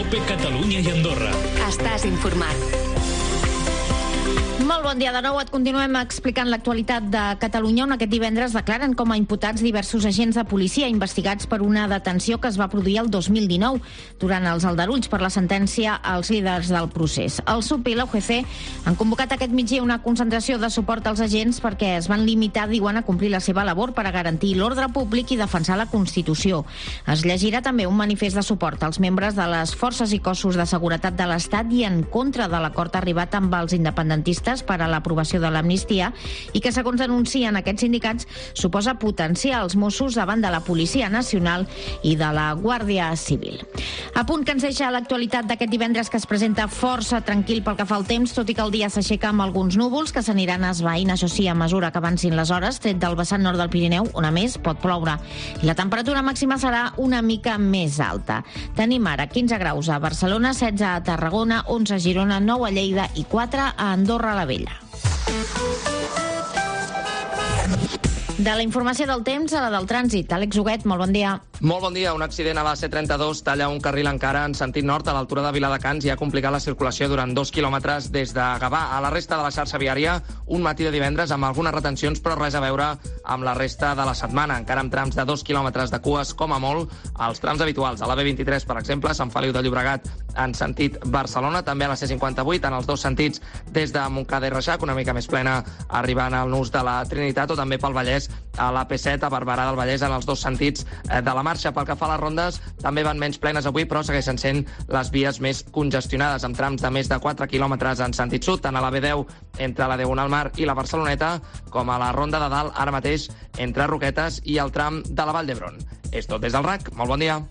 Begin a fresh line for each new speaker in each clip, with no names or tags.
COPE Catalunya i Andorra.
Estàs informat.
Molt bon dia de nou. Et continuem explicant l'actualitat de Catalunya, on aquest divendres declaren com a imputats diversos agents de policia investigats per una detenció que es va produir el 2019 durant els aldarulls per la sentència als líders del procés. El SUP i l'UGC han convocat aquest migdia una concentració de suport als agents perquè es van limitar, diuen, a complir la seva labor per a garantir l'ordre públic i defensar la Constitució. Es llegirà també un manifest de suport als membres de les forces i cossos de seguretat de l'Estat i en contra de l'acord arribat amb els independentistes per a l'aprovació de l'amnistia i que, segons denuncien aquests sindicats, suposa potenciar els Mossos davant de la Policia Nacional i de la Guàrdia Civil. A punt que ens deixa l'actualitat d'aquest divendres, que es presenta força tranquil pel que fa al temps, tot i que el dia s'aixeca amb alguns núvols que s'aniran esvaint, això sí, a mesura que avancin les hores, tret del vessant nord del Pirineu, on a més pot ploure. I la temperatura màxima serà una mica més alta. Tenim ara 15 graus a Barcelona, 16 a Tarragona, 11 a Girona, 9 a Lleida i 4 a Andorra la Vella. De la informació del temps a la del trànsit. Àlex Huguet, molt bon dia.
Molt bon dia. Un accident a la C32 talla un carril encara en sentit nord a l'altura de Viladecans i ha complicat la circulació durant 2 quilòmetres des de Gavà. A la resta de la xarxa viària, un matí de divendres amb algunes retencions, però res a veure amb la resta de la setmana. Encara amb trams de 2 quilòmetres de cues, com a molt, als trams habituals. A la B23, per exemple, Sant Feliu de Llobregat en sentit Barcelona, també a la C58, en els dos sentits des de Montcada i Reixac, una mica més plena arribant al nus de la Trinitat, o també pel Vallès a la P7 a Barberà del Vallès en els dos sentits de la marxa. Pel que fa a les rondes, també van menys plenes avui, però segueixen sent les vies més congestionades, amb trams de més de 4 quilòmetres en sentit sud, tant a la B10 entre la Diagonal Mar i la Barceloneta, com a la Ronda de Dalt, ara mateix, entre Roquetes i el tram de la Vall d'Hebron. És tot des del RAC. Molt bon dia.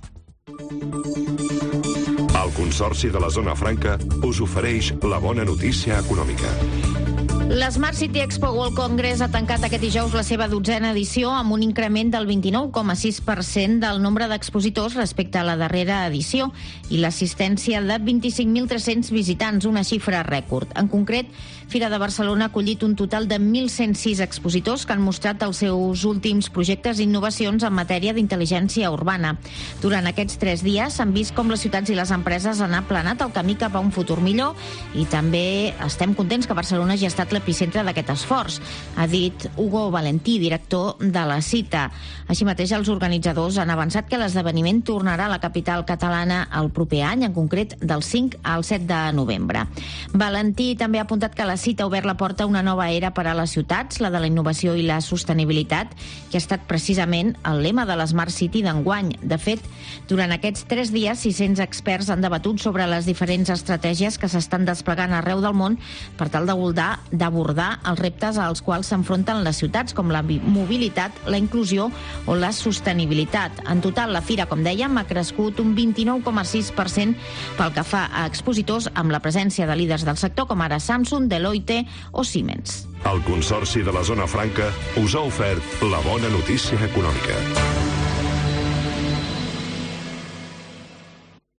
El Consorci de la Zona Franca us ofereix la bona notícia econòmica.
L'Smart City Expo World Congress ha tancat aquest dijous la seva 12a edició amb un increment del 29,6% del nombre d'expositors respecte a la darrera edició i l'assistència de 25.300 visitants, una xifra rècord. En concret, Fira de Barcelona ha acollit un total de 1.106 expositors que han mostrat els seus últims projectes i innovacions en matèria d'intel·ligència urbana. Durant aquests 3 dies s'han vist com les ciutats i les empreses han aplanat el camí cap a un futur millor i també estem contents que Barcelona hagi estat l'epicentre d'aquest esforç, ha dit Hugo Valentí, director de la cita. Així mateix, els organitzadors han avançat que l'esdeveniment tornarà a la capital catalana el proper any, en concret del 5 al 7 de novembre. Valentí també ha apuntat que la cita ha obert la porta a una nova era per a les ciutats, la de la innovació i la sostenibilitat, que ha estat precisament el lema de l'Smart City d'enguany. De fet, durant aquests 3 dies, 600 experts han debatut sobre les diferents estratègies que s'estan desplegant arreu del món per tal d'abordar els reptes als quals s'enfronten les ciutats, com la mobilitat, la inclusió o la sostenibilitat. En total, la fira, com dèiem, ha crescut un 29,6% pel que fa a expositors, amb la presència de líders del sector com ara Samsung, Deloitte o Siemens.
El Consorci de la Zona Franca us ha ofert la bona notícia econòmica.